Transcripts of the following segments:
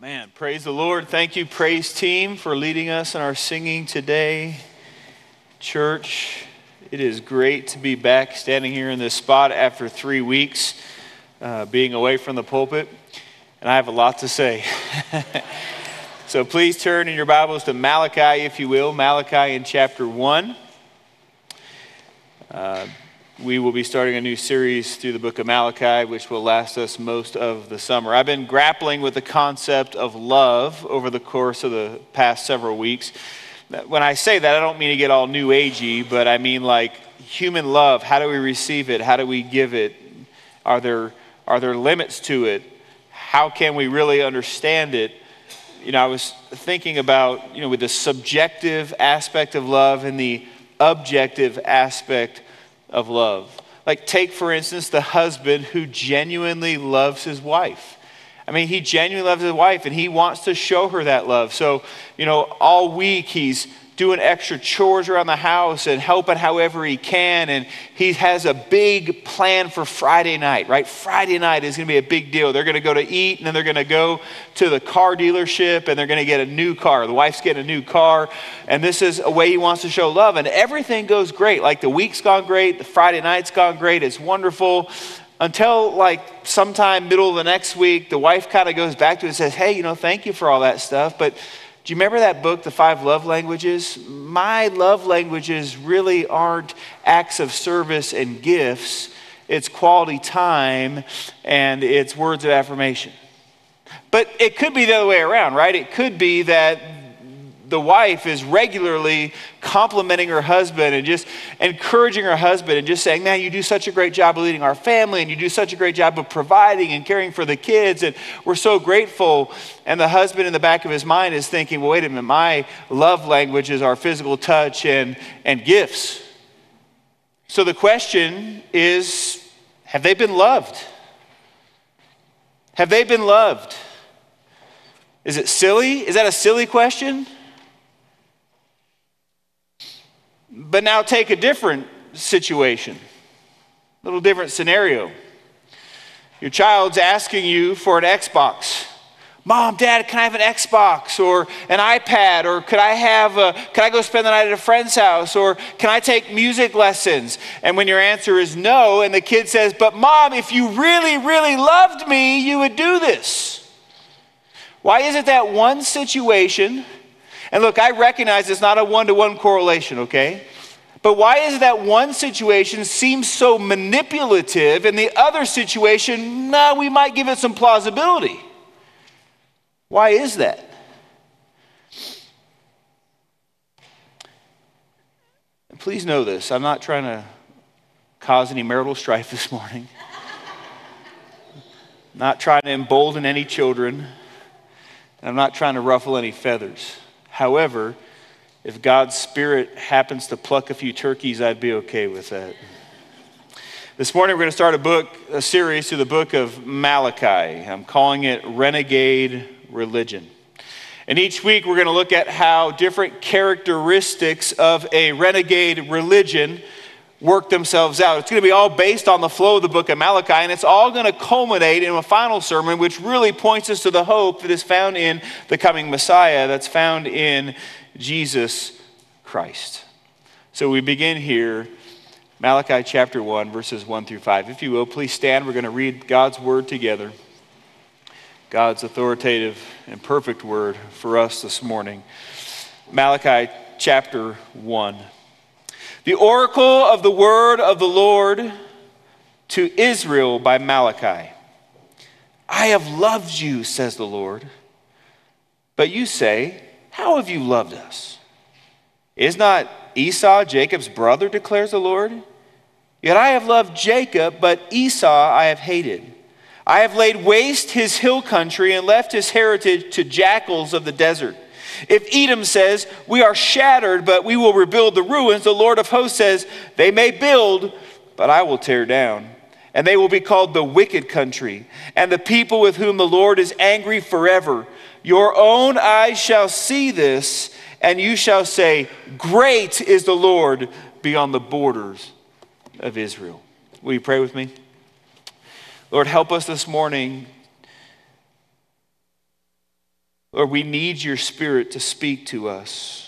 Man, praise the Lord. Thank you, praise team, for leading us in our singing today. Church, it is great to be back standing here in this spot after 3 weeks being away from the pulpit. And I have a lot to say. So please turn in your Bibles to Malachi, if you will. Malachi in chapter 1. We will be starting a new series through the book of Malachi, which will last us most of the summer. I've been grappling with the concept of love over the course of the past several weeks. When I say that, I don't mean to get all new agey, but I mean like human love. How do we receive it? How do we give it? Are there limits to it? How can we really understand it? I was thinking about, with the subjective aspect of love and the objective aspect of love. Like take, for instance, the husband who genuinely loves his wife. He genuinely loves his wife and he wants to show her that love. So, all week he's doing extra chores around the house and helping however he can. And he has a big plan for Friday night, right? Friday night is going to be a big deal. They're going to go to eat and then they're going to go to the car dealership and they're going to get a new car. The wife's getting a new car. And this is a way he wants to show love. And everything goes great. Like the week's gone great. The Friday night's gone great. It's wonderful. Until like sometime middle of the next week, the wife kind of goes back to it and says, hey, thank you for all that stuff. But do you remember that book, The 5 Love Languages? My love languages really aren't acts of service and gifts. It's quality time and it's words of affirmation. But it could be the other way around, right? It could be that the wife is regularly complimenting her husband and just encouraging her husband and just saying, man, you do such a great job of leading our family and you do such a great job of providing and caring for the kids and we're so grateful. And the husband in the back of his mind is thinking, well, wait a minute, my love languages are physical touch and gifts. So the question is, have they been loved? Have they been loved? Is it silly? Is that a silly question? But now take a different situation, a little different scenario. Your child's asking you for an Xbox. Mom, Dad, can I have an Xbox or an iPad? Or can I go spend the night at a friend's house? Or can I take music lessons? And when your answer is no, and the kid says, but Mom, if you really, really loved me, you would do this. Why is it that one situation, and look, I recognize it's not a one-to-one correlation, okay? But why is it that one situation seems so manipulative and the other situation, we might give it some plausibility? Why is that? And please know this, I'm not trying to cause any marital strife this morning. Not trying to embolden any children. And I'm not trying to ruffle any feathers. However, if God's Spirit happens to pluck a few turkeys, I'd be okay with that. This morning we're going to start a series through the book of Malachi. I'm calling it Renegade Religion. And each week we're going to look at how different characteristics of a renegade religion work themselves out. It's going to be all based on the flow of the book of Malachi, and it's all going to culminate in a final sermon which really points us to the hope that is found in the coming Messiah, that's found in Jesus Christ. So we begin here, Malachi chapter 1, verses 1 through 5. If you will, please stand. We're going to read God's word together. God's authoritative and perfect word for us this morning. Malachi chapter 1. The oracle of the word of the Lord to Israel by Malachi. I have loved you, says the Lord. But you say, how have you loved us? Is not Esau Jacob's brother, declares the Lord? Yet I have loved Jacob, but Esau I have hated. I have laid waste his hill country and left his heritage to jackals of the desert. If Edom says, we are shattered, but we will rebuild the ruins, the Lord of hosts says, they may build, but I will tear down. And they will be called the wicked country, and the people with whom the Lord is angry forever. Your own eyes shall see this, and you shall say, great is the Lord beyond the borders of Israel. Will you pray with me? Lord, help us this morning Lord, we need your Spirit to speak to us.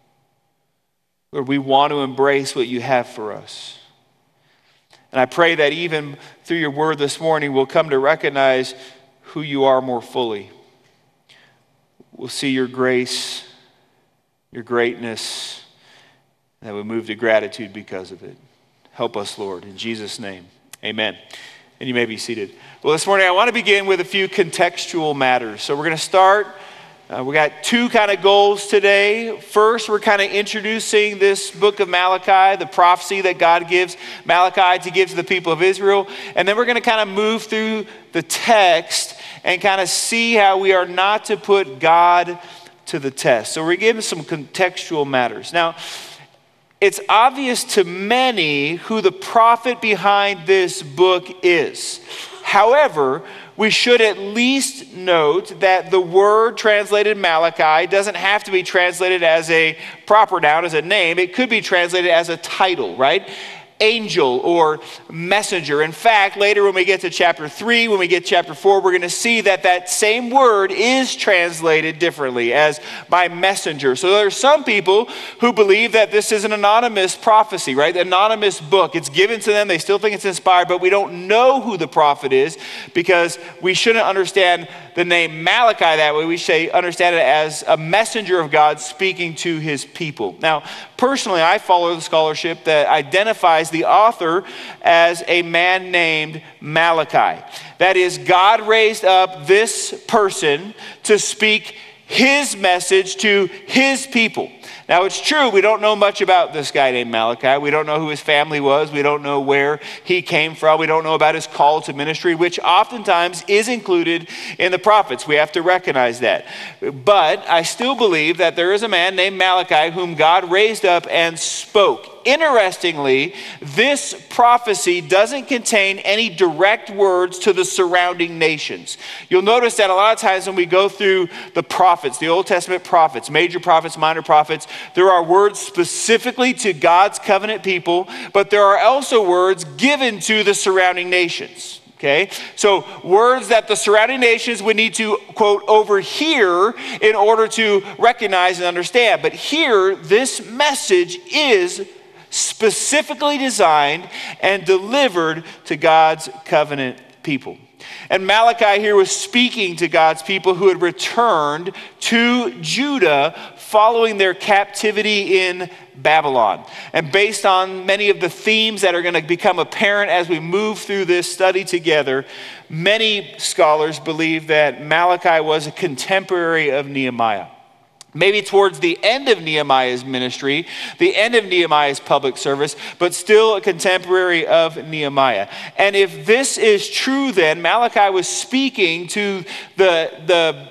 Lord, we want to embrace what you have for us. And I pray that even through your word this morning, we'll come to recognize who you are more fully. We'll see your grace, your greatness, and that we move to gratitude because of it. Help us, Lord, in Jesus' name. Amen. And you may be seated. Well, this morning I want to begin with a few contextual matters. So we're going to start. We got two kind of goals today. First, we're kind of introducing this book of Malachi, the prophecy that God gives Malachi to give to the people of Israel. And then we're going to kind of move through the text and kind of see how we are not to put God to the test. So we're giving some contextual matters. Now, it's obvious to many who the prophet behind this book is. However, we should at least note that the word translated Malachi doesn't have to be translated as a proper noun, as a name. It could be translated as a title, right? Angel or messenger. In fact, later when we get to chapter 3, when we get to chapter 4, we're going to see that that same word is translated differently as by messenger. So there are some people who believe that this is an anonymous prophecy, right? An anonymous book. It's given to them. They still think it's inspired, but we don't know who the prophet is because we shouldn't understand the name Malachi that way. We should understand it as a messenger of God speaking to his people. Now, personally, I follow the scholarship that identifies the author as a man named Malachi. That is, God raised up this person to speak his message to his people. Now, it's true, we don't know much about this guy named Malachi. We don't know who his family was. We don't know where he came from. We don't know about his call to ministry, which oftentimes is included in the prophets. We have to recognize that. But I still believe that there is a man named Malachi whom God raised up and spoke. Interestingly, this prophecy doesn't contain any direct words to the surrounding nations. You'll notice that a lot of times when we go through the prophets, the Old Testament prophets, major prophets, minor prophets, there are words specifically to God's covenant people, but there are also words given to the surrounding nations. Okay, so words that the surrounding nations would need to, quote, overhear in order to recognize and understand. But here, this message is specifically designed and delivered to God's covenant people. And Malachi here was speaking to God's people who had returned to Judah following their captivity in Babylon. And based on many of the themes that are going to become apparent as we move through this study together, many scholars believe that Malachi was a contemporary of Nehemiah. Maybe towards the end of Nehemiah's ministry, the end of Nehemiah's public service, but still a contemporary of Nehemiah. And if this is true, then Malachi was speaking to the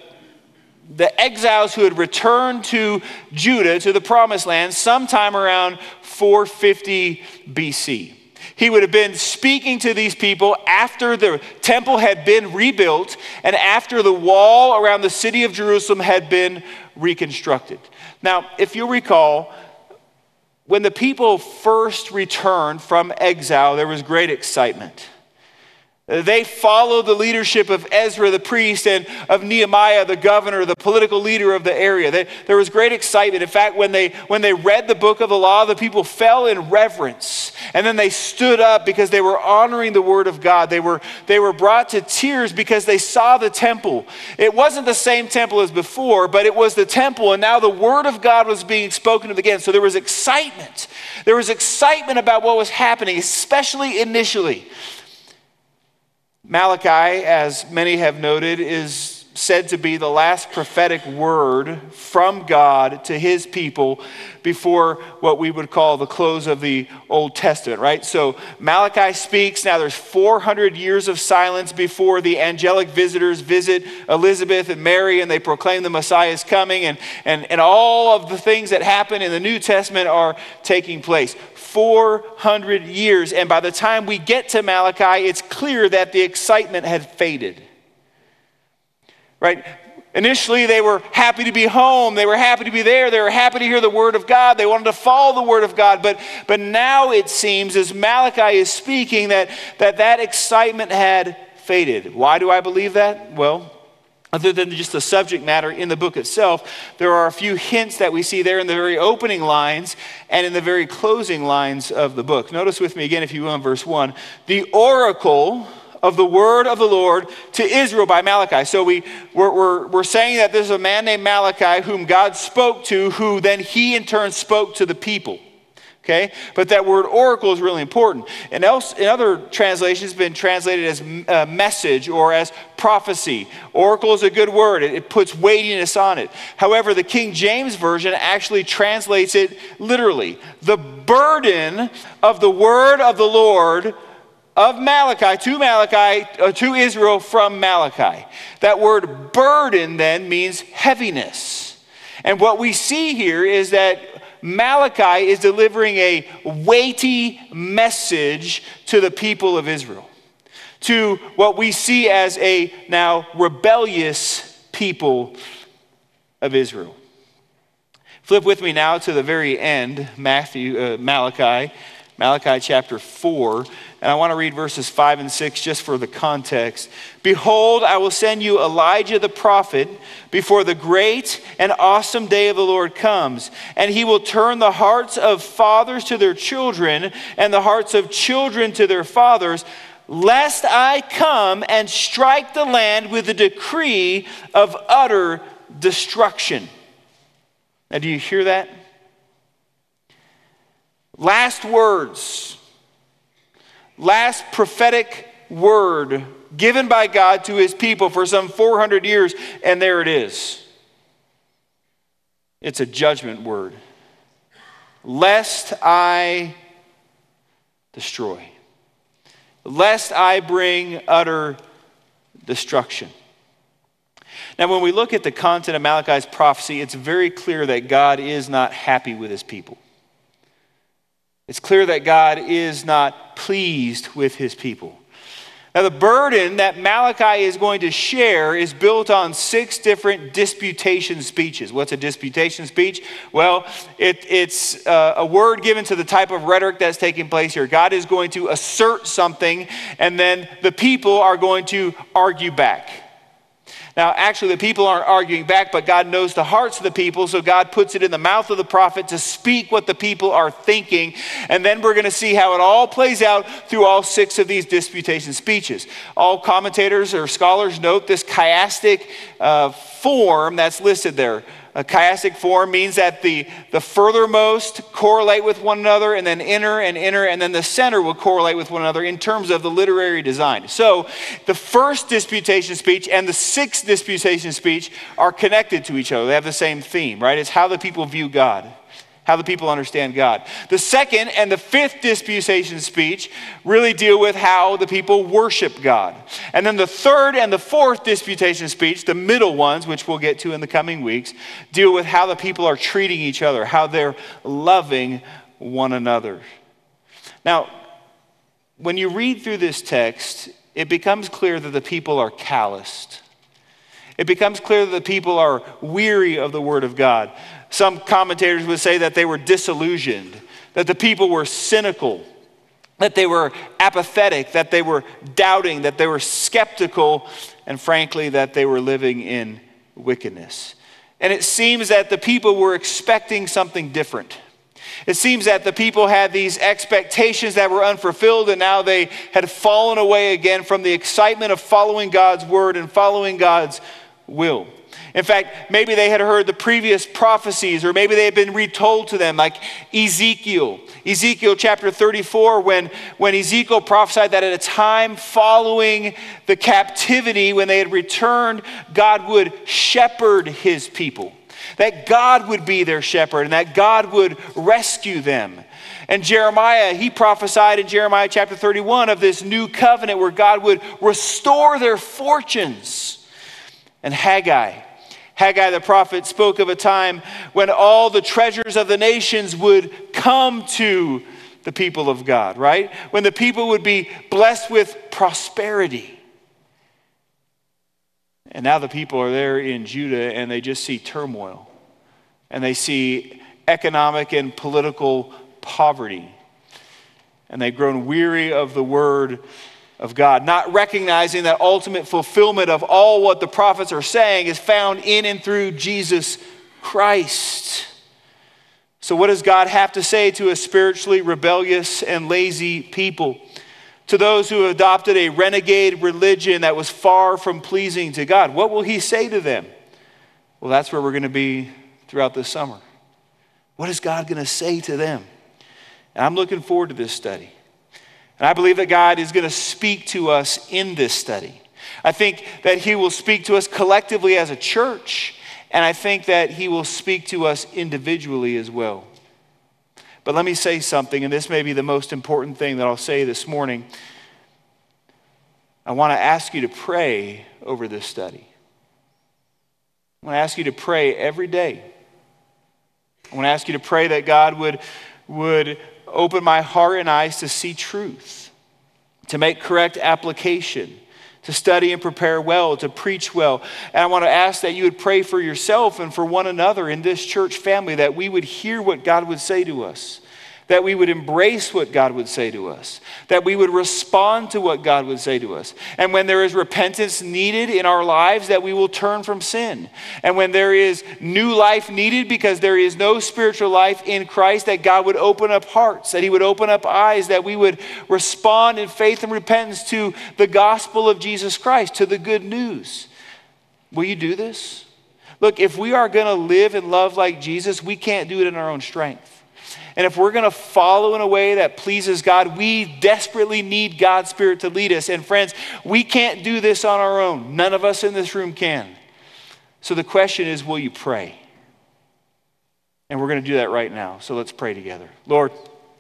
exiles who had returned to Judah, to the promised land, sometime around 450 BC. He would have been speaking to these people after the temple had been rebuilt and after the wall around the city of Jerusalem had been reconstructed. Now, if you'll recall, when the people first returned from exile, there was great excitement. They followed the leadership of Ezra the priest and of Nehemiah the governor, the political leader of the area. There was great excitement. In fact, when they read the book of the law, the people fell in reverence. And then they stood up because they were honoring the word of God. They were brought to tears because they saw the temple. It wasn't the same temple as before, but it was the temple. And now the word of God was being spoken of again. So there was excitement. There was excitement about what was happening, especially initially. Malachi, as many have noted, is said to be the last prophetic word from God to his people before what we would call the close of the Old Testament, right? So Malachi speaks. Now there's 400 years of silence before the angelic visitors visit Elizabeth and Mary, and they proclaim the Messiah is coming, and all of the things that happen in the New Testament are taking place. 400 years, and by the time we get to Malachi, it's clear that the excitement had faded. Right? Initially, they were happy to be home. They were happy to be there. They were happy to hear the word of God. They wanted to follow the word of God. But now it seems, as Malachi is speaking, that excitement had faded. Why do I believe that? Well, other than just the subject matter in the book itself, there are a few hints that we see there in the very opening lines and in the very closing lines of the book. Notice with me again, if you will, in verse 1, the oracle of the word of the Lord to Israel by Malachi. So we're saying that there's a man named Malachi whom God spoke to, who then he in turn spoke to the people. Okay, but that word oracle is really important. And else, in other translations, it's been translated as message or as prophecy. Oracle is a good word. It puts weightiness on it. However, the King James Version actually translates it literally. The burden of the word of the Lord of Malachi, to Israel from Malachi. That word burden then means heaviness. And what we see here is that Malachi is delivering a weighty message to the people of Israel, to what we see as a now rebellious people of Israel. Flip with me now to the very end, Malachi chapter 4, and I want to read verses 5 and 6 just for the context. Behold, I will send you Elijah the prophet before the great and awesome day of the Lord comes, and he will turn the hearts of fathers to their children and the hearts of children to their fathers, lest I come and strike the land with a decree of utter destruction. Now, do you hear that? Last words, last prophetic word given by God to his people for some 400 years, and there it is. It's a judgment word. Lest I destroy. Lest I bring utter destruction. Now, when we look at the content of Malachi's prophecy, it's very clear that God is not happy with his people. It's clear that God is not pleased with his people. Now, the burden that Malachi is going to share is built on 6 different disputation speeches. What's a disputation speech? Well, it's a word given to the type of rhetoric that's taking place here. God is going to assert something, and then the people are going to argue back. Now, actually, the people aren't arguing back, but God knows the hearts of the people, so God puts it in the mouth of the prophet to speak what the people are thinking, and then we're going to see how it all plays out through all 6 of these disputation speeches. All commentators or scholars note this chiastic form that's listed there. A chiastic form means that the furthermost correlate with one another, and then inner, and then the center will correlate with one another in terms of the literary design. So the first disputation speech and the 6th disputation speech are connected to each other. They have the same theme, right? It's how the people view God, how the people understand God. The 2nd and the 5th disputation speech really deal with how the people worship God. And then the 3rd and the 4th disputation speech, the middle ones, which we'll get to in the coming weeks, deal with how the people are treating each other, how they're loving one another. Now, when you read through this text, it becomes clear that the people are calloused. It becomes clear that the people are weary of the word of God. Some commentators would say that they were disillusioned, that the people were cynical, that they were apathetic, that they were doubting, that they were skeptical, and frankly, that they were living in wickedness. And it seems that the people were expecting something different. It seems that the people had these expectations that were unfulfilled, and now they had fallen away again from the excitement of following God's word and following God's will. In fact, maybe they had heard the previous prophecies, or maybe they had been retold to them, like Ezekiel chapter 34, when Ezekiel prophesied that at a time following the captivity, when they had returned, God would shepherd his people, that God would be their shepherd, and that God would rescue them. And Jeremiah, he prophesied in Jeremiah chapter 31 of this new covenant where God would restore their fortunes. And Haggai the prophet spoke of a time when all the treasures of the nations would come to the people of God, right? When the people would be blessed with prosperity. And now the people are there in Judah and they just see turmoil. And they see economic and political poverty. And they've grown weary of the word of God, not recognizing that ultimate fulfillment of all what the prophets are saying is found in and through Jesus Christ. So what does God have to say to a spiritually rebellious and lazy people? To those who adopted a renegade religion that was far from pleasing to God, what will he say to them? Well, that's where we're going to be throughout this summer. What is God going to say to them? And I'm looking forward to this study. And I believe that God is going to speak to us in this study. I think that he will speak to us collectively as a church, and I think that he will speak to us individually as well. But let me say something, and this may be the most important thing that I'll say this morning. I want to ask you to pray over this study. I want to ask you to pray every day. I want to ask you to pray that God would open my heart and eyes to see truth, to make correct application, to study and prepare well, to preach well. And I want to ask that you would pray for yourself and for one another in this church family, that we would hear what God would say to us, that we would embrace what God would say to us, that we would respond to what God would say to us. And when there is repentance needed in our lives, that we will turn from sin. And when there is new life needed because there is no spiritual life in Christ, that God would open up hearts, that he would open up eyes, that we would respond in faith and repentance to the gospel of Jesus Christ, to the good news. Will you do this? Look, if we are going to live and love like Jesus, we can't do it in our own strength. And if we're going to follow in a way that pleases God, we desperately need God's Spirit to lead us. And friends, we can't do this on our own. None of us in this room can. So the question is, will you pray? And we're going to do that right now. So let's pray together. Lord,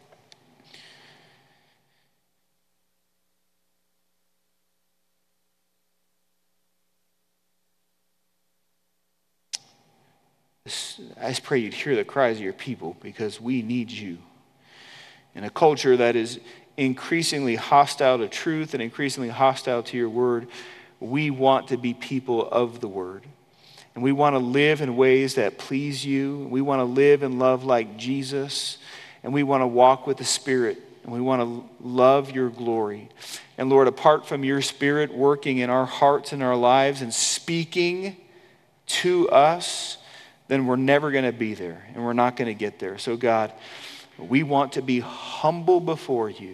I just pray you'd hear the cries of your people, because we need you. In a culture that is increasingly hostile to truth and increasingly hostile to your word, we want to be people of the word. And we want to live in ways that please you. We want to live and love like Jesus. And we want to walk with the Spirit. And we want to love your glory. And Lord, apart from your Spirit working in our hearts and our lives and speaking to us, then we're never going to be there, and we're not going to get there. So God, we want to be humble before you,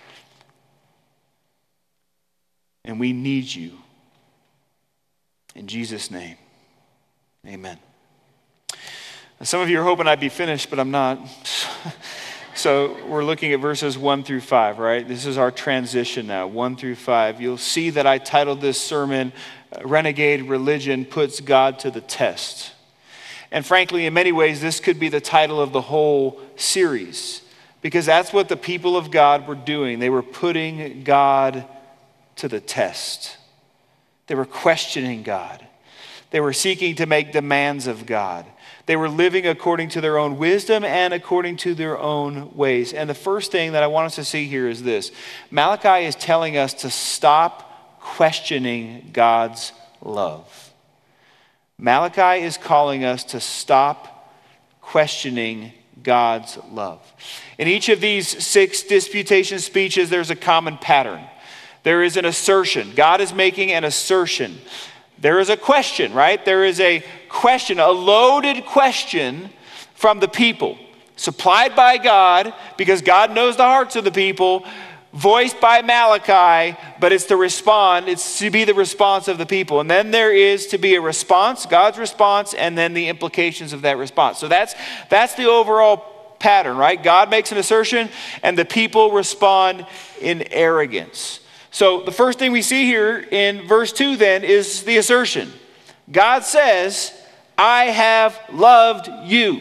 and we need you. In Jesus' name, amen. Now, some of you are hoping I'd be finished, but I'm not. So we're looking at verses 1 through 5, right? This is our transition now, 1 through 5. You'll see that I titled this sermon, Renegade Religion Puts God to the Test. And frankly, in many ways, this could be the title of the whole series, because that's what the people of God were doing. They were putting God to the test. They were questioning God. They were seeking to make demands of God. They were living according to their own wisdom and according to their own ways. And the first thing that I want us to see here is this. Malachi is telling us to stop questioning God's love. Malachi is calling us to stop questioning God's love. In each of these 6 disputation speeches, there's a common pattern. There is an assertion. God is making an assertion. There is a question, right? There is a question, a loaded question from the people, supplied by God, because God knows the hearts of the people, voiced by Malachi, but it's to be the response of the people. And then there is to be a response, God's response, and then the implications of that response. So that's the overall pattern, right? God makes an assertion, and the people respond in arrogance. So the first thing we see here in verse 2 then is the assertion. God says, I have loved you.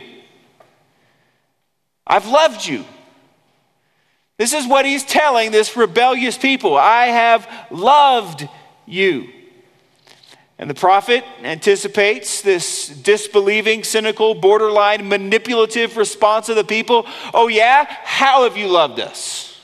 I've loved you. This is what he's telling this rebellious people. I have loved you. And the prophet anticipates this disbelieving, cynical, borderline, manipulative response of the people. Oh yeah? How have you loved us?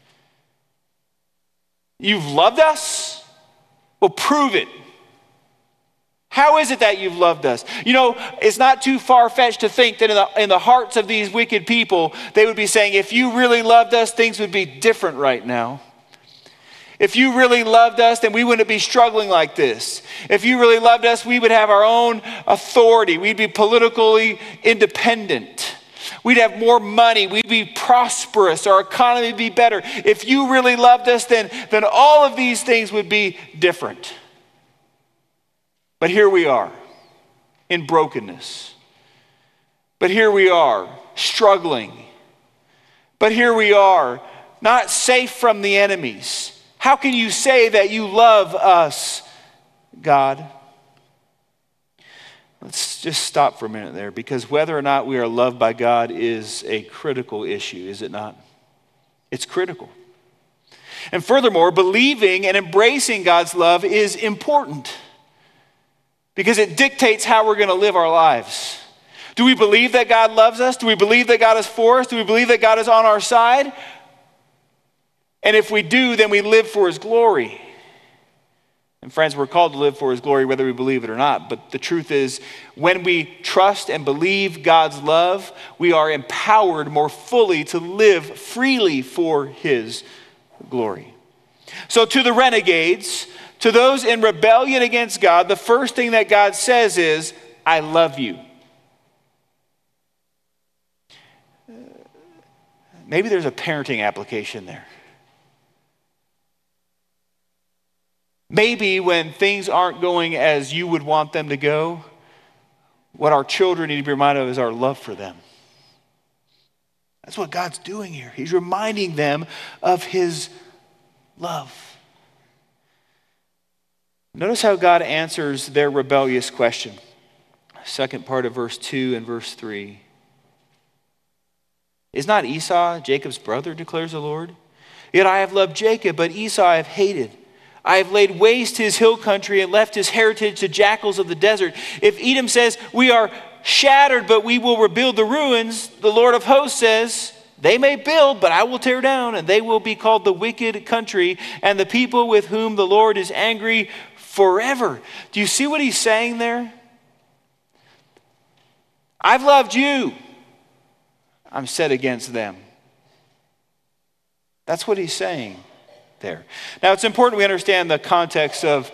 You've loved us? Well, prove it. How is it that you've loved us? You know, it's not too far-fetched to think that in the hearts of these wicked people, they would be saying, if you really loved us, things would be different right now. If you really loved us, then we wouldn't be struggling like this. If you really loved us, we would have our own authority. We'd be politically independent. We'd have more money. We'd be prosperous. Our economy would be better. If you really loved us, then all of these things would be different. But here we are in brokenness. But here we are struggling. But here we are not safe from the enemies. How can you say that you love us, God? Let's just stop for a minute there, because whether or not we are loved by God is a critical issue, is it not? It's critical. And furthermore, believing and embracing God's love is important because it dictates how we're going to live our lives. Do we believe that God loves us? Do we believe that God is for us? Do we believe that God is on our side? And if we do, then we live for his glory. And friends, we're called to live for his glory whether we believe it or not. But the truth is, when we trust and believe God's love, we are empowered more fully to live freely for his glory. So to the renegades, to those in rebellion against God, the first thing that God says is, I love you. Maybe there's a parenting application there. Maybe when things aren't going as you would want them to go, what our children need to be reminded of is our love for them. That's what God's doing here. He's reminding them of his love. Notice how God answers their rebellious question. Second part of verse 2 and verse 3. Is not Esau Jacob's brother, declares the Lord? Yet I have loved Jacob, but Esau I have hated. I have laid waste his hill country and left his heritage to jackals of the desert. If Edom says, we are shattered, but we will rebuild the ruins, the Lord of hosts says, they may build, but I will tear down, and they will be called the wicked country, and the people with whom the Lord is angry forever. Do you see what he's saying there? I've loved you. I'm set against them. That's what he's saying there. Now, it's important we understand the context of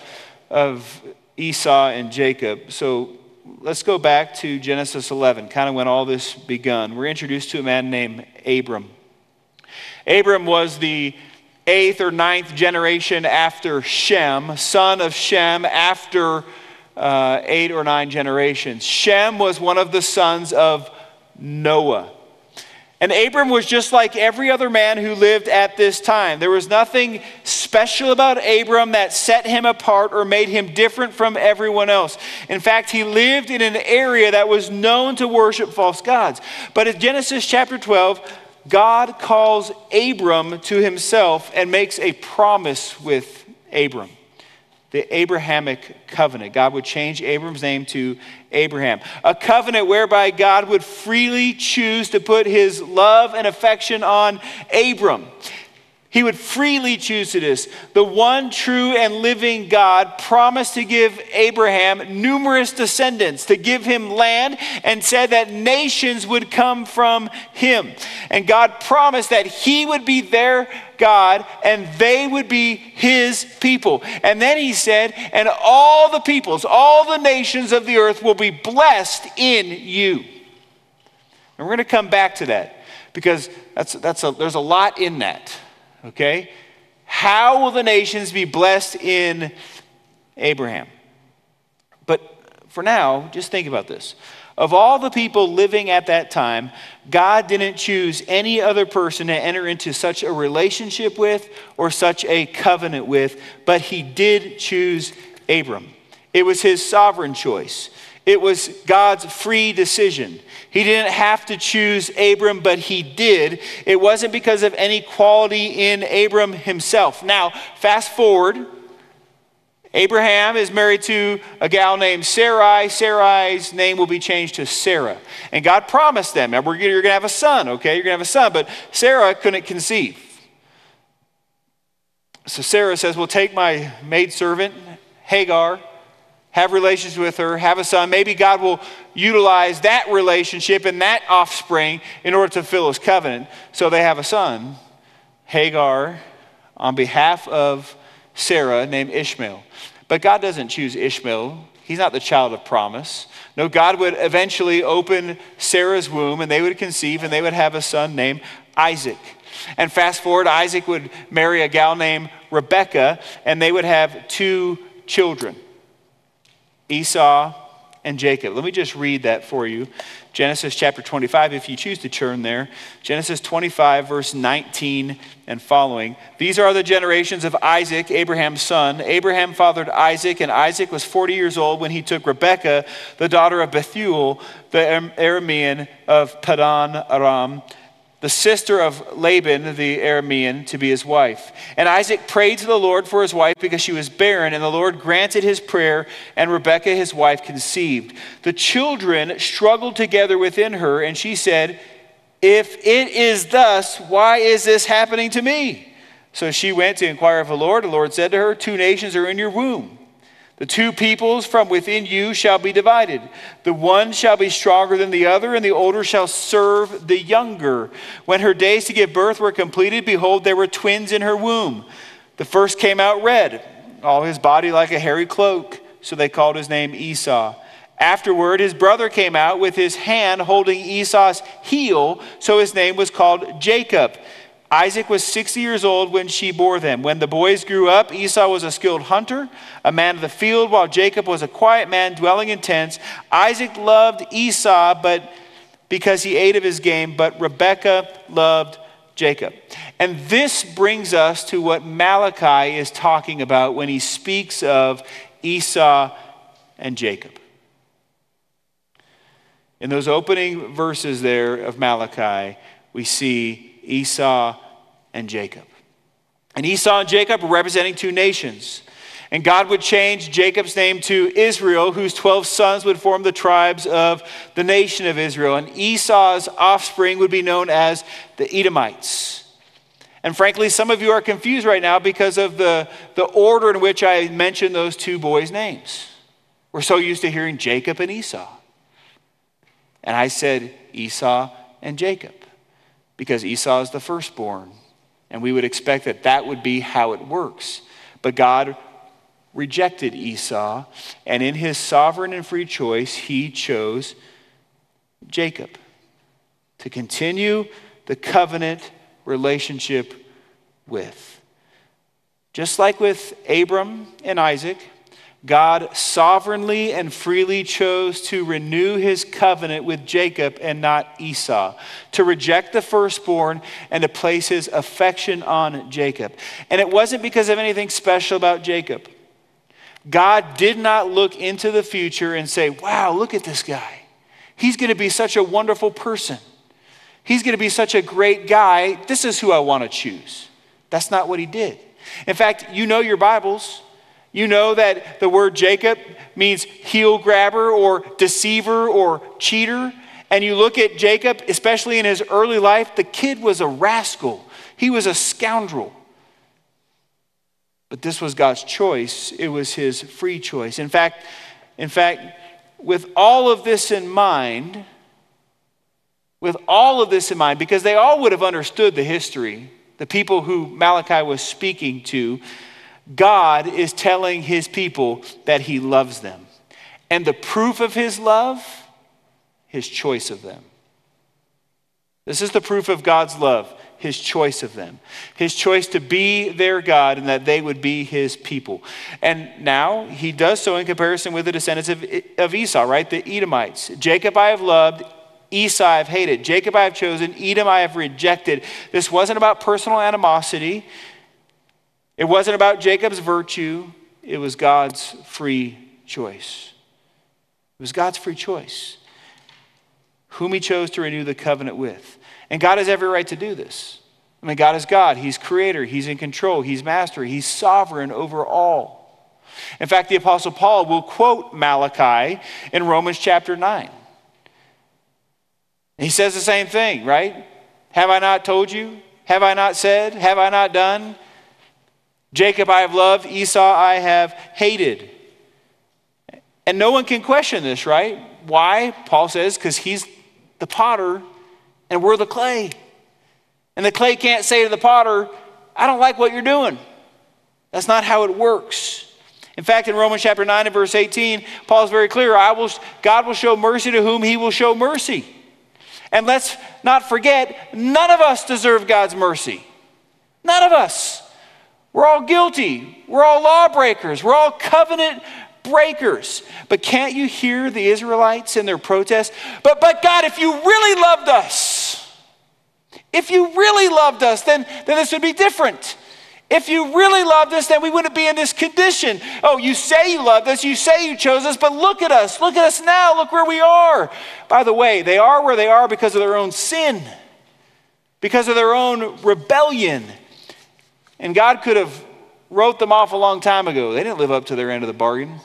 Esau and Jacob. So let's go back to Genesis 11, kind of when all this begun. We're introduced to a man named Abram. Abram was the 8th or 9th generation after Shem, son of Shem after 8 or 9 generations. Shem was one of the sons of Noah. And Abram was just like every other man who lived at this time. There was nothing special about Abram that set him apart or made him different from everyone else. In fact, he lived in an area that was known to worship false gods. But in Genesis chapter 12, God calls Abram to himself and makes a promise with Abram. The Abrahamic covenant. God would change Abram's name to Abraham. A covenant whereby God would freely choose to put his love and affection on Abram. He would freely choose to this. The one true and living God promised to give Abraham numerous descendants, to give him land, and said that nations would come from him. And God promised that he would be their God and they would be his people. And then he said, and all the peoples, all the nations of the earth will be blessed in you. And we're going to come back to that because there's a lot in that. Okay? How will the nations be blessed in Abraham? But for now, just think about this. Of all the people living at that time, God didn't choose any other person to enter into such a relationship with or such a covenant with, but he did choose Abram. It was his sovereign choice. It was God's free decision. He didn't have to choose Abram, but he did. It wasn't because of any quality in Abram himself. Now, fast forward. Abraham is married to a gal named Sarai. Sarai's name will be changed to Sarah. And God promised them, you're going to have a son, okay? You're going to have a son. But Sarah couldn't conceive. So Sarah says, well, take my maidservant, Hagar, have relations with her, have a son. Maybe God will utilize that relationship and that offspring in order to fulfill his covenant. So they have a son, Hagar, on behalf of Sarah named Ishmael. But God doesn't choose Ishmael. He's not the child of promise. No, God would eventually open Sarah's womb and they would conceive and they would have a son named Isaac. And fast forward, Isaac would marry a gal named Rebekah and they would have 2 children, Esau and Jacob. Let me just read that for you. Genesis chapter 25, if you choose to turn there. Genesis 25, verse 19 and following. These are the generations of Isaac, Abraham's son. Abraham fathered Isaac, and Isaac was 40 years old when he took Rebekah, the daughter of Bethuel, the Aramean of Padan Aram, the sister of Laban the Aramean, to be his wife. And Isaac prayed to the Lord for his wife because she was barren, and the Lord granted his prayer, and Rebekah his wife conceived. The children struggled together within her, and she said, "If it is thus, why is this happening to me?" So she went to inquire of the Lord. The Lord said to her, 2 nations are in your womb. The 2 peoples from within you shall be divided. The one shall be stronger than the other, and the older shall serve the younger. When her days to give birth were completed, behold, there were twins in her womb. The first came out red, all his body like a hairy cloak. So they called his name Esau. Afterward, his brother came out with his hand holding Esau's heel, so his name was called Jacob. Isaac was 60 years old when she bore them. When the boys grew up, Esau was a skilled hunter, a man of the field, while Jacob was a quiet man dwelling in tents. Isaac loved Esau because he ate of his game, but Rebekah loved Jacob. And this brings us to what Malachi is talking about when he speaks of Esau and Jacob. In those opening verses there of Malachi, we see Esau and Jacob. And Esau and Jacob are representing 2 nations. And God would change Jacob's name to Israel, whose 12 sons would form the tribes of the nation of Israel. And Esau's offspring would be known as the Edomites. And frankly, some of you are confused right now because of the order in which I mentioned those 2 boys' names. We're so used to hearing Jacob and Esau. And I said Esau and Jacob, because Esau is the firstborn. And we would expect that that would be how it works. But God rejected Esau, and in his sovereign and free choice, he chose Jacob to continue the covenant relationship with. Just like with Abram and Isaac, God sovereignly and freely chose to renew his covenant with Jacob and not Esau, to reject the firstborn and to place his affection on Jacob. And it wasn't because of anything special about Jacob. God did not look into the future and say, wow, look at this guy. He's going to be such a wonderful person. He's going to be such a great guy. This is who I want to choose. That's not what he did. In fact, you know your Bibles. You know that the word Jacob means heel grabber or deceiver or cheater. And you look at Jacob, especially in his early life, the kid was a rascal. He was a scoundrel. But this was God's choice. It was his free choice. In fact, with all of this in mind, because they all would have understood the history, the people who Malachi was speaking to, God is telling his people that he loves them. And the proof of his love, his choice of them. This is the proof of God's love, his choice of them. His choice to be their God and that they would be his people. And now he does so in comparison with the descendants of Esau, right? The Edomites. Jacob I have loved, Esau I have hated. Jacob I have chosen, Edom I have rejected. This wasn't about personal animosity. It wasn't about Jacob's virtue. It was God's free choice. It was God's free choice. Whom he chose to renew the covenant with. And God has every right to do this. I mean, God is God. He's creator. He's in control. He's master. He's sovereign over all. In fact, the Apostle Paul will quote Malachi in Romans chapter 9. He says the same thing, right? Have I not told you? Have I not said? Have I not done? Jacob I have loved, Esau I have hated. And no one can question this, right? Why? Paul says, because he's the potter and we're the clay. And the clay can't say to the potter, I don't like what you're doing. That's not how it works. In fact, in Romans chapter 9 and verse 18, Paul is very clear. God will show mercy to whom he will show mercy. And let's not forget, none of us deserve God's mercy. None of us. We're all guilty. We're all lawbreakers. We're all covenant breakers. But can't you hear the Israelites in their protest? But God, if you really loved us, then this would be different. If you really loved us, then we wouldn't be in this condition. Oh, you say you loved us, you say you chose us, but look at us now, look where we are. By the way, they are where they are because of their own sin, because of their own rebellion. And God could have wrote them off a long time ago. They didn't live up to their end of the bargain,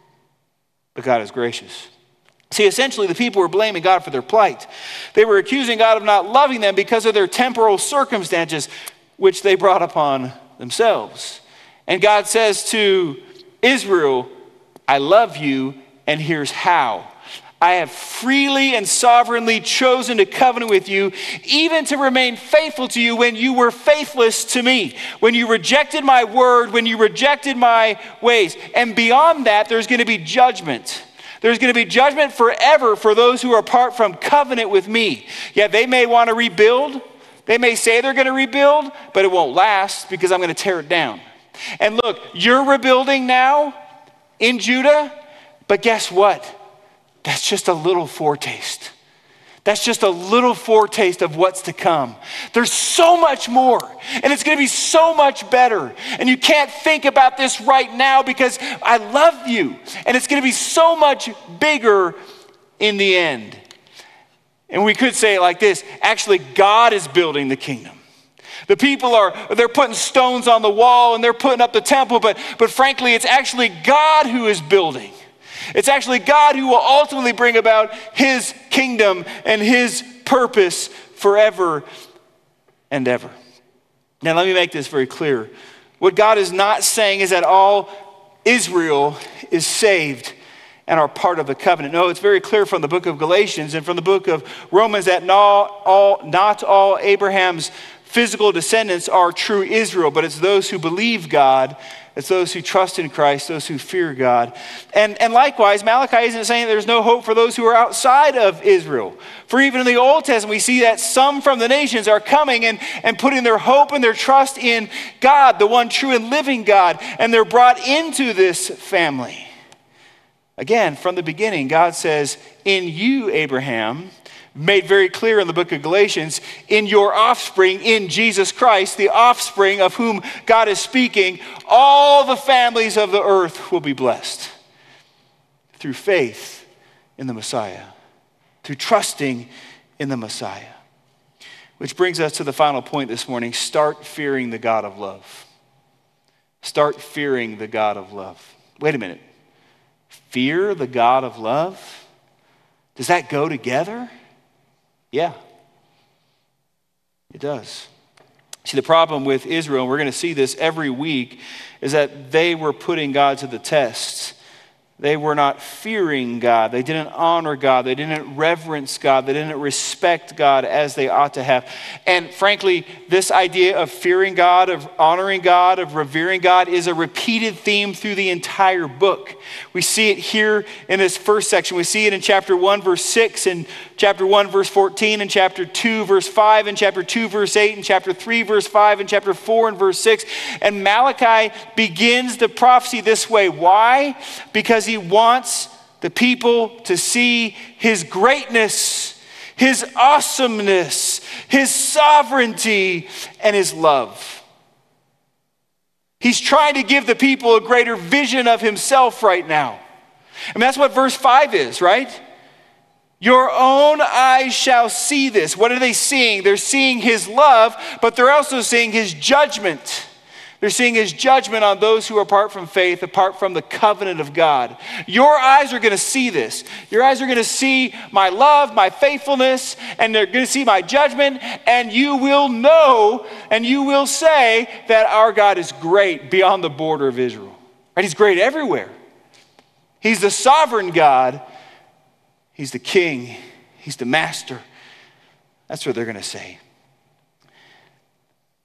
but God is gracious. See, essentially, the people were blaming God for their plight. They were accusing God of not loving them because of their temporal circumstances, which they brought upon themselves. And God says to Israel, I love you, and here's how. I have freely and sovereignly chosen to covenant with you, even to remain faithful to you when you were faithless to me, when you rejected my word, when you rejected my ways. And beyond that, there's going to be judgment. There's going to be judgment forever for those who are apart from covenant with me. Yeah, they may want to rebuild. They may say they're going to rebuild, but it won't last because I'm going to tear it down. And look, you're rebuilding now in Judah, but guess what? That's just a little foretaste. That's just a little foretaste of what's to come. There's so much more, and it's going to be so much better. And you can't think about this right now because I love you, and it's going to be so much bigger in the end. And we could say it like this, actually, God is building the kingdom. The people they're putting stones on the wall and they're putting up the temple, but frankly, it's actually God who is building. It's actually God who will ultimately bring about his kingdom and his purpose forever and ever. Now, let me make this very clear. What God is not saying is that all Israel is saved and are part of the covenant. No, it's very clear from the book of Galatians and from the book of Romans that not all Abraham's physical descendants are true Israel, but it's those who believe God, it's those who trust in Christ, those who fear God. And likewise, Malachi isn't saying there's no hope for those who are outside of Israel. For even in the Old Testament, we see that some from the nations are coming and putting their hope and their trust in God, the one true and living God, and they're brought into this family. Again, from the beginning, God says, in you, Abraham, made very clear in the book of Galatians, in your offspring, in Jesus Christ, the offspring of whom God is speaking, all the families of the earth will be blessed through faith in the Messiah, through trusting in the Messiah. Which brings us to the final point this morning. Start fearing the God of love. Start fearing the God of love. Wait a minute. Fear the God of love? Does that go together? Yeah, it does. See, the problem with Israel, and we're going to see this every week, is that they were putting God to the test. They were not fearing God. They didn't honor God. They didn't reverence God. They didn't respect God as they ought to have. And frankly, this idea of fearing God, of honoring God, of revering God is a repeated theme through the entire book. We see it here in this first section. We see it in chapter 1, verse 6, and chapter 1, verse 14, and chapter 2, verse 5, and chapter 2, verse 8, and chapter 3, verse 5, and chapter 4, and verse 6. And Malachi begins the prophecy this way. Why? Because he wants the people to see his greatness, his awesomeness, his sovereignty, and his love. He's trying to give the people a greater vision of himself right now. And that's what verse 5 is, right? Your own eyes shall see this. What are they seeing? They're seeing his love, but they're also seeing his judgment. They're seeing his judgment on those who are apart from faith, apart from the covenant of God. Your eyes are going to see this. Your eyes are going to see my love, my faithfulness, and they're going to see my judgment, and you will know and you will say that our God is great beyond the border of Israel. Right? He's great everywhere. He's the sovereign God. He's the king. He's the master. That's what they're going to say.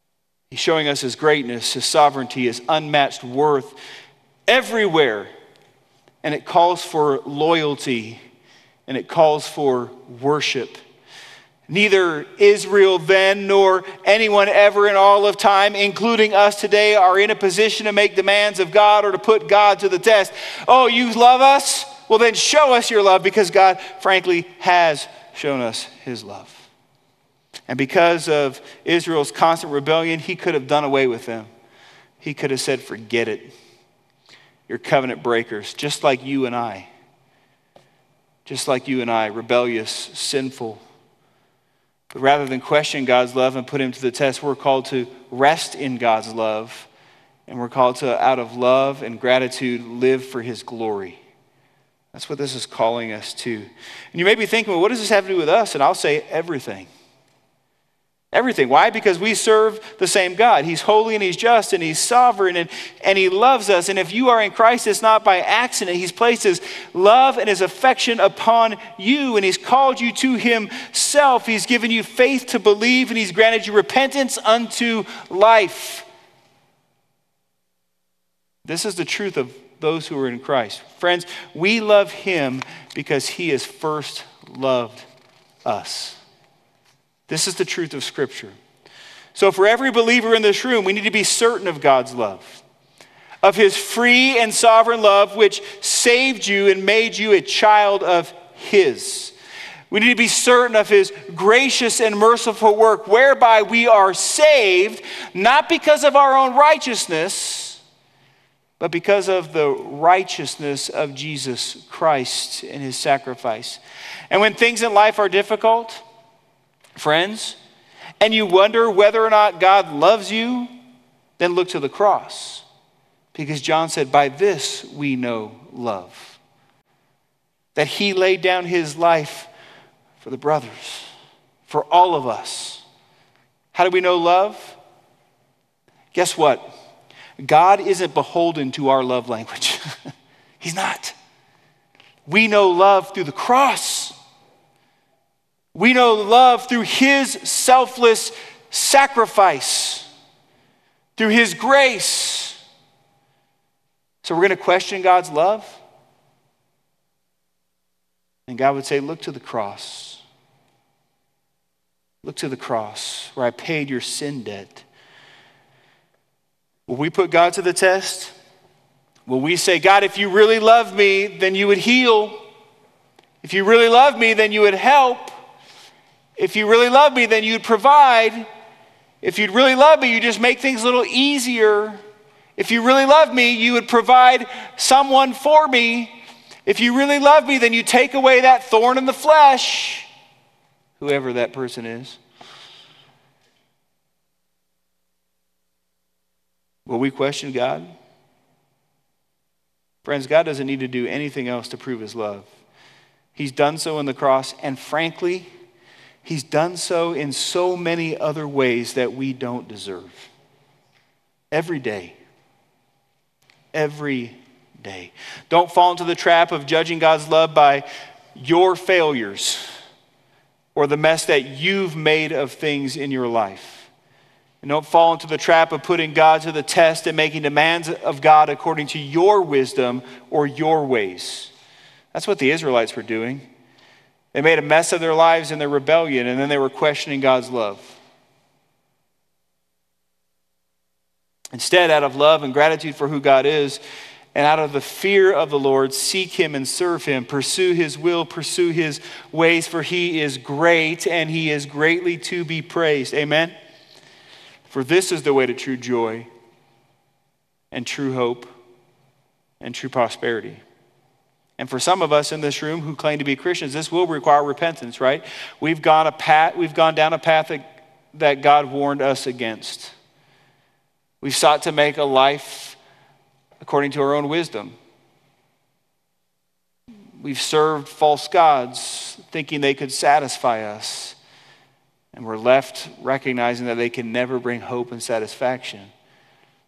He's showing us his greatness, his sovereignty, his unmatched worth everywhere. And it calls for loyalty, and it calls for worship. Neither Israel then nor anyone ever in all of time, including us today, are in a position to make demands of God or to put God to the test. Oh, you love us? Well, then show us your love, because God, frankly, has shown us his love. And because of Israel's constant rebellion, he could have done away with them. He could have said, forget it. You're covenant breakers, just like you and I. Just like you and I, rebellious, sinful. But rather than question God's love and put him to the test, we're called to rest in God's love. And we're called to, out of love and gratitude, live for his glory. That's what this is calling us to. And you may be thinking, well, what does this have to do with us? And I'll say everything. Everything. Why? Because we serve the same God. He's holy and he's just and he's sovereign and he loves us. And if you are in Christ, it's not by accident. He's placed his love and his affection upon you, and he's called you to himself. He's given you faith to believe, and he's granted you repentance unto life. This is the truth of those who are in Christ. Friends, we love him because he has first loved us. This is the truth of Scripture. So for every believer in this room, we need to be certain of God's love, of his free and sovereign love, which saved you and made you a child of his. We need to be certain of his gracious and merciful work, whereby we are saved, not because of our own righteousness, but because of the righteousness of Jesus Christ and his sacrifice. And when things in life are difficult, friends, and you wonder whether or not God loves you, then look to the cross. Because John said, by this we know love. That he laid down his life for the brothers, for all of us. How do we know love? Guess what? God isn't beholden to our love language. He's not. We know love through the cross. We know love through his selfless sacrifice, through his grace. So we're going to question God's love? And God would say, look to the cross. Look to the cross where I paid your sin debt. Will we put God to the test? Will we say, God, if you really love me, then you would heal. If you really love me, then you would help. If you really love me, then you'd provide. If you'd really love me, you just make things a little easier. If you really love me, you would provide someone for me. If you really love me, then you take away that thorn in the flesh, whoever that person is. Will we question God? Friends, God doesn't need to do anything else to prove his love. He's done so on the cross, and frankly, he's done so in so many other ways that we don't deserve. Every day. Every day. Don't fall into the trap of judging God's love by your failures or the mess that you've made of things in your life. And don't fall into the trap of putting God to the test and making demands of God according to your wisdom or your ways. That's what the Israelites were doing. They made a mess of their lives in their rebellion, and then they were questioning God's love. Instead, out of love and gratitude for who God is, and out of the fear of the Lord, seek him and serve him. Pursue his will, pursue his ways, for he is great and he is greatly to be praised. Amen? For this is the way to true joy and true hope and true prosperity. And for some of us in this room who claim to be Christians, this will require repentance, right? We've gone down a path that God warned us against. We've sought to make a life according to our own wisdom. We've served false gods thinking they could satisfy us. And we're left recognizing that they can never bring hope and satisfaction.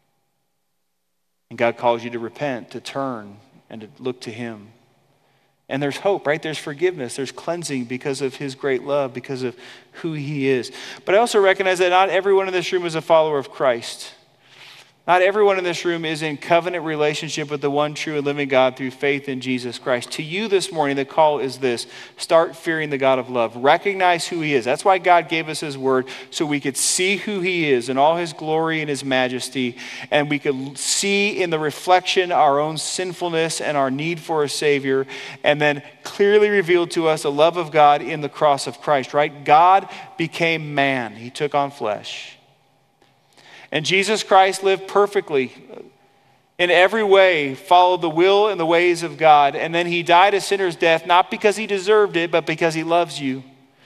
And God calls you to repent, to turn, and to look to him. And there's hope, right? There's forgiveness. There's cleansing because of his great love, because of who he is. But I also recognize that not everyone in this room is a follower of Christ. Not everyone in this room is in covenant relationship with the one true and living God through faith in Jesus Christ. To you this morning, the call is this: start fearing the God of love. Recognize who he is. That's why God gave us his word, so we could see who he is in all his glory and his majesty, and we could see in the reflection our own sinfulness and our need for a Savior, and then clearly revealed to us the love of God in the cross of Christ, right? God became man. He took on flesh. And Jesus Christ lived perfectly in every way, followed the will and the ways of God. And then he died a sinner's death, not because he deserved it, but because he loves you.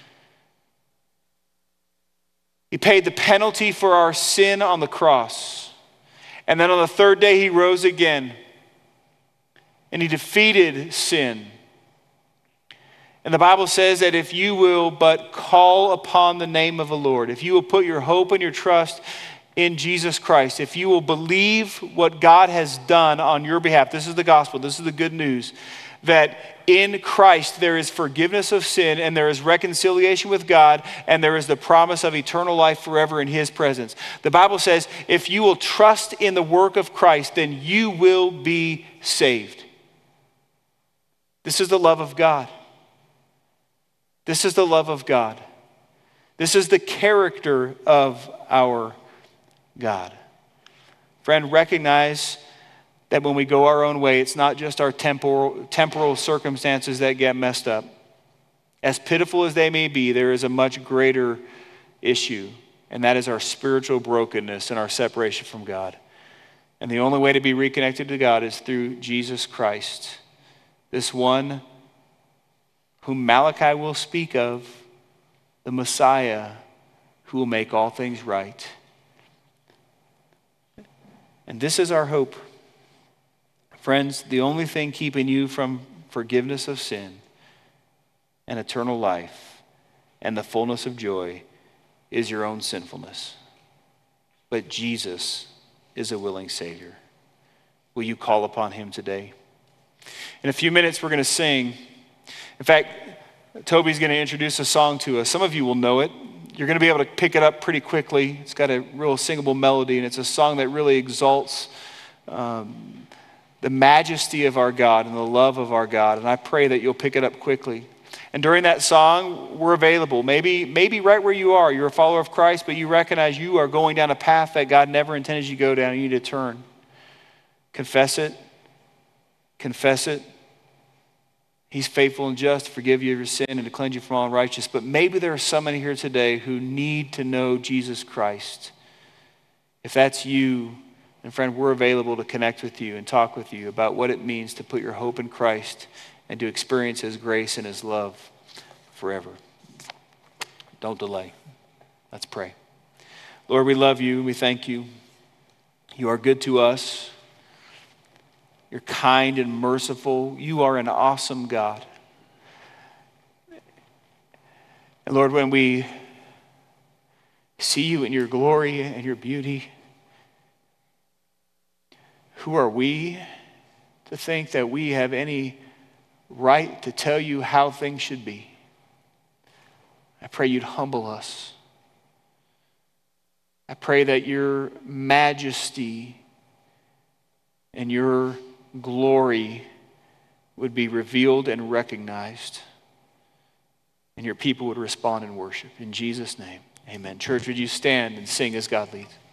He paid the penalty for our sin on the cross. And then on the third day, he rose again. And he defeated sin. And the Bible says that if you will but call upon the name of the Lord, if you will put your hope and your trust in Jesus Christ, if you will believe what God has done on your behalf, this is the gospel, this is the good news, that in Christ there is forgiveness of sin and there is reconciliation with God and there is the promise of eternal life forever in his presence. The Bible says if you will trust in the work of Christ, then you will be saved. This is the love of God. This is the love of God. This is the character of our God. Friend, recognize that when we go our own way, it's not just our temporal circumstances that get messed up. As pitiful as they may be, there is a much greater issue, and that is our spiritual brokenness and our separation from God. And the only way to be reconnected to God is through Jesus Christ, this one whom Malachi will speak of, the Messiah who will make all things right. And this is our hope. Friends, the only thing keeping you from forgiveness of sin and eternal life and the fullness of joy is your own sinfulness. But Jesus is a willing Savior. Will you call upon him today? In a few minutes, we're going to sing. In fact, Toby's going to introduce a song to us. Some of you will know it. You're going to be able to pick it up pretty quickly. It's got a real singable melody, and it's a song that really exalts the majesty of our God and the love of our God. And I pray that you'll pick it up quickly. And during that song, we're available. Maybe right where you are, you're a follower of Christ, but you recognize you are going down a path that God never intended you to go down. You need to turn. Confess it. Confess it. He's faithful and just to forgive you of your sin and to cleanse you from all unrighteousness. But maybe there are some in here today who need to know Jesus Christ. If that's you, and friend, we're available to connect with you and talk with you about what it means to put your hope in Christ and to experience his grace and his love forever. Don't delay. Let's pray. Lord, we love you and we thank you. You are good to us. You're kind and merciful. You are an awesome God. And Lord, when we see you in your glory and your beauty, who are we to think that we have any right to tell you how things should be? I pray you'd humble us. I pray that your majesty and your glory would be revealed and recognized, and your people would respond in worship. In Jesus' name, amen. Church, would you stand and sing as God leads?